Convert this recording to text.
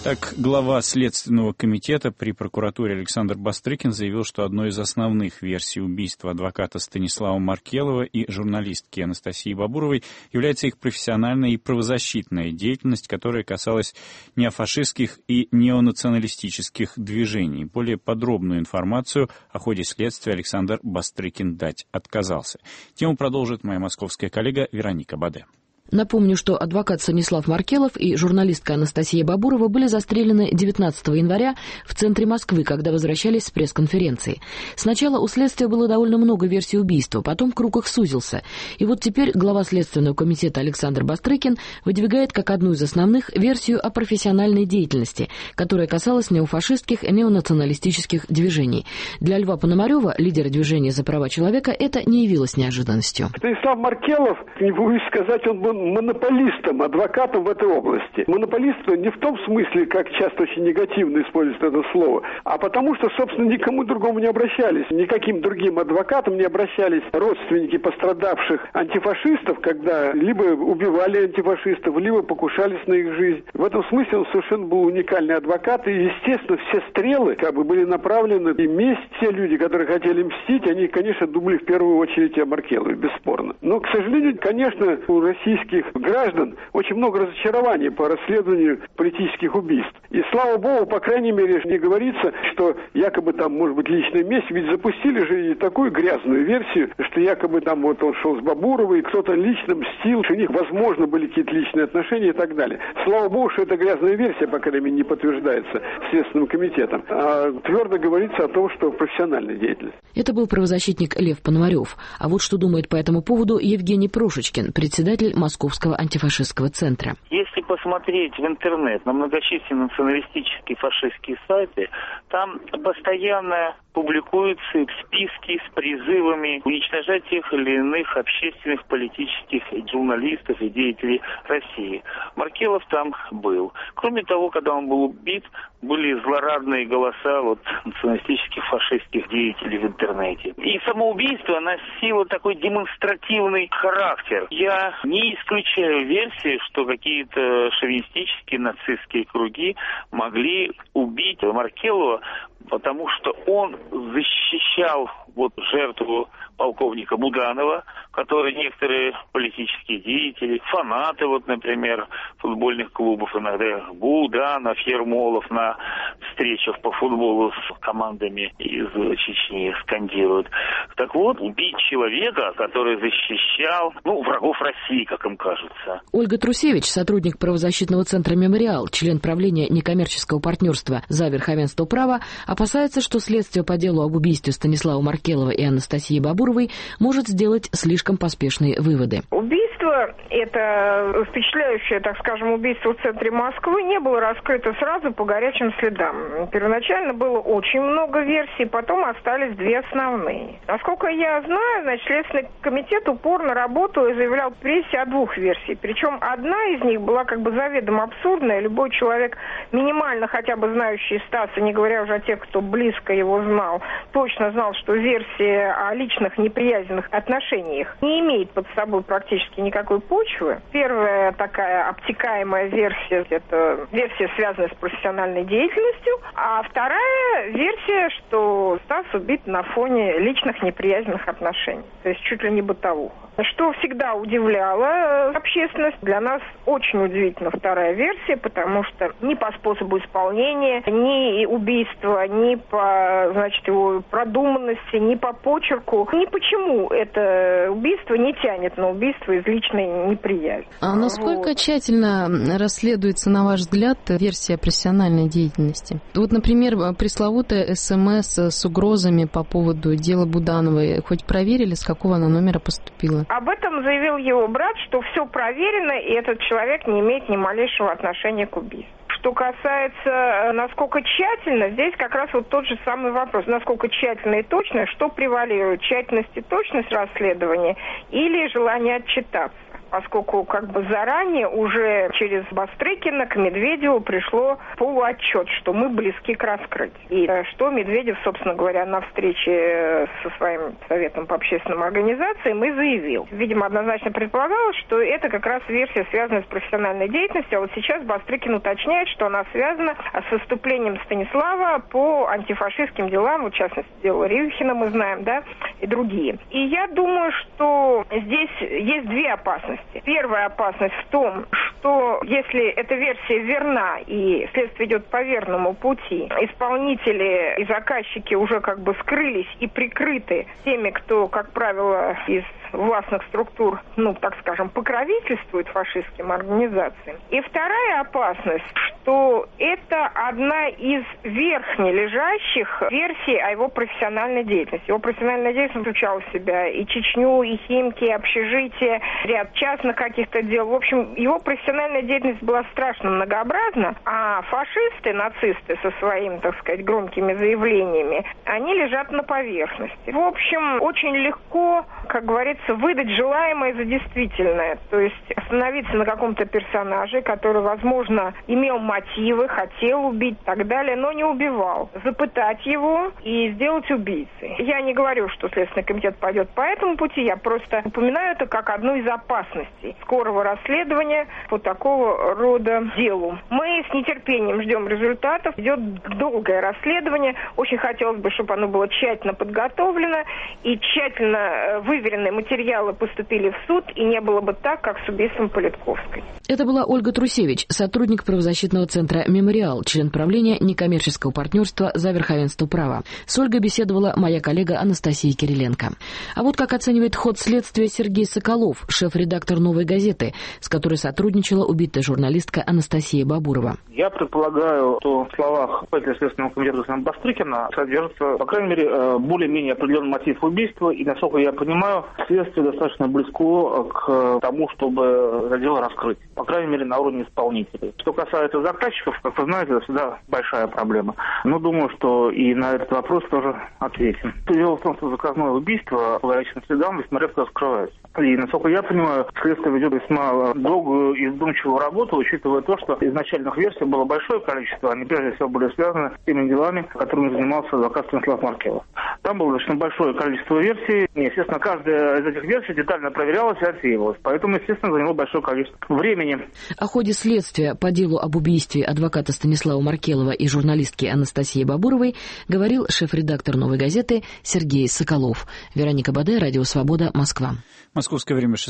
Так, глава Следственного комитета при прокуратуре Александр Бастрыкин заявил, что одной из основных версий убийства адвоката Станислава Маркелова и журналистки Анастасии Бабуровой является их профессиональная и правозащитная деятельность, которая касалась неофашистских и неонационалистических движений. Более подробную информацию о ходе следствия Александр Бастрыкин дать отказался. Тему продолжит моя московская коллега Вероника Баде. Напомню, что адвокат Станислав Маркелов и журналистка Анастасия Бабурова были застрелены 19 января в центре Москвы, когда возвращались с пресс-конференции. Сначала у следствия было довольно много версий убийства, потом круг их сузился. И вот теперь глава Следственного комитета Александр Бастрыкин выдвигает как одну из основных версию о профессиональной деятельности, которая касалась неофашистских и неонационалистических движений. Для Льва Пономарева, лидера движения за права человека, это не явилось неожиданностью. Станислав Маркелов, не боюсь сказать, он был монополистом, адвокатом в этой области. Монополистом не в том смысле, как часто очень негативно используется это слово, а потому что, собственно, никому другому не обращались. Никаким другим адвокатам не обращались родственники пострадавших антифашистов, когда либо убивали антифашистов, либо покушались на их жизнь. В этом смысле он совершенно был уникальный адвокат, и, естественно, все стрелы были направлены, и месть, те люди, которые хотели мстить, они, конечно, думали в первую очередь о Маркелове, бесспорно. Но, к сожалению, конечно, у российских граждан очень много разочарований по расследованию политических убийств. И слава богу, по крайней мере, не говорится, что якобы там может быть личная месть, ведь запустили же и такую грязную версию, что якобы там вот он шел с Бабуровой, и кто-то лично мстил, что у них, возможно, были какие-то личные отношения и так далее. Слава богу, что эта грязная версия, по крайней мере, не подтверждается Следственным комитетом, а твердо говорится о том, что профессиональная деятельность. Это был правозащитник Лев Пономарев. А вот что думает по этому поводу Евгений Прошечкин, председатель Московского антифашистского центра. Если посмотреть в интернет на многочисленные националистические фашистские сайты, там постоянно публикуются списки с призывами уничтожать тех или иных общественных, политических журналистов и деятелей России. Маркелов там был. Кроме того, когда он был убит, были злорадные голоса националистических фашистских деятелей в интернете. И самоубийство носило такой демонстративный характер. Я не исключаю версии, что какие-то шовинистические нацистские круги могли убить Маркелова, потому что он защищал жертву полковника Буданова, который некоторые политические деятели, фанаты, например, футбольных клубов, иногда Буданов, Ермолов на встречах по футболу с командами из Чечни скандируют. Так вот, убить человека, который защищал, врагов России, как им кажется. Ольга Трусевич, сотрудник правозащитного центра «Мемориал», член правления некоммерческого партнерства «За верховенство права», опасается, что следствие по делу об убийстве Станислава Маркелова и Анастасии Бабуровой может сделать слишком поспешные выводы. Убийство, это впечатляющее, так скажем, убийство в центре Москвы, не было раскрыто сразу по горячим следам. Первоначально было очень много версий, потом остались две основные. Насколько я знаю, Следственный комитет упорно работал и заявлял в прессе о двух версиях. Причем одна из них была заведомо абсурдная. Любой человек, минимально хотя бы знающий Стаса, не говоря уже о тех, кто близко его знал, точно знал, что версия о личных неприязненных отношениях не имеет под собой практически никакой почвы. Первая такая обтекаемая версия – это версия, связанная с профессиональной деятельностью, а вторая версия, что Стас убит на фоне личных неприязненных отношений, то есть чуть ли не бытовуха. Что всегда удивляло общественность, для нас очень удивительна вторая версия, потому что ни по способу исполнения, ни убийства, ни по, его продуманности, ни по почерку, ни почему это убийство не тянет на убийство из личной неприязни. А насколько тщательно расследуется, на ваш взгляд, версия профессиональной деятельности? Например, пресловутая СМС с угрозами по поводу дела Будановой, хоть проверили, с какого она номера поступила? Об этом заявил его брат, что все проверено, и этот человек не имеет ни малейшего отношения к убийству. Что касается, насколько тщательно, здесь как раз тот же самый вопрос. Насколько тщательно и точно, что превалирует, тщательность и точность расследования или желание отчитаться? поскольку заранее уже через Бастрыкина к Медведеву пришло полуотчет, что мы близки к раскрытию. И что Медведев, собственно говоря, на встрече со своим Советом по общественным организациям и заявил. Видимо, однозначно предполагалось, что это как раз версия, связанная с профессиональной деятельностью, а вот сейчас Бастрыкин уточняет, что она связана с выступлением Станислава по антифашистским делам, в частности, дело Рюхина мы знаем, да, и другие. И я думаю, что здесь есть две опасности. Первая опасность в том, что если эта версия верна и следствие идет по верному пути, исполнители и заказчики уже скрылись и прикрыты теми, кто, как правило, из властных структур, так скажем, покровительствует фашистским организациям. И вторая опасность, что это одна из верхне лежащих версий о его профессиональной деятельности. Его профессиональная деятельность включала в себя и Чечню, и Химки, и общежитие, ряд частных каких-то дел. В общем, его профессиональная деятельность была страшно многообразна, а фашисты, нацисты со своими, громкими заявлениями, они лежат на поверхности. В общем, очень легко, как говорится, выдать желаемое за действительное. То есть остановиться на каком-то персонаже, который, возможно, имел мотивы, хотел убить и так далее, но не убивал. Запытать его и сделать убийцей. Я не говорю, что Следственный комитет пойдет по этому пути, я просто упоминаю это как одну из опасностей скорого расследования по такого рода делу. Мы с нетерпением ждем результатов. Идет долгое расследование. Очень хотелось бы, чтобы оно было тщательно подготовлено и тщательно выверенные материалы поступили в суд, и не было бы так, как с убийством Политковской. Это была Ольга Трусевич, сотрудник правозащитного центра «Мемориал», член правления некоммерческого партнерства «За верховенство права». С Ольгой беседовала моя коллега Анастасия Кириленко. А вот как оценивает ход следствия Сергей Соколов, шеф-редактор «Новой газеты», с которой сотрудничала убитая журналистка Анастасия Бабурова. Я предполагаю, что в словах Следственного комитета Бастрыкина содержится, по крайней мере, более-менее определенный мотив убийства, и, насколько я понимаю, следствие достаточно близко к тому, чтобы это дело раскрыть. По крайней мере, на уровне исполнителей. Что касается заказчиков, как вы знаете, это всегда большая проблема. Но думаю, что и на этот вопрос тоже ответим. Дело в том, что заказное убийство по горячим следам весьма редко раскрывается. И, насколько я понимаю, следствие ведет весьма долгую и вдумчивую работу, учитывая то, что изначальных версий было большое количество, они прежде всего были связаны с теми делами, которыми занимался адвокат Станислав Маркелов. Там было достаточно большое количество версий, и, естественно, каждая из этих версий детально проверялась и отсеивалась, поэтому, естественно, заняло большое количество времени. О ходе следствия по делу об убийстве адвоката Станислава Маркелова и журналистки Анастасии Бабуровой говорил шеф-редактор «Новой газеты» Сергей Соколов. Вероника Баде, Радио Свобода, Москва. Московское время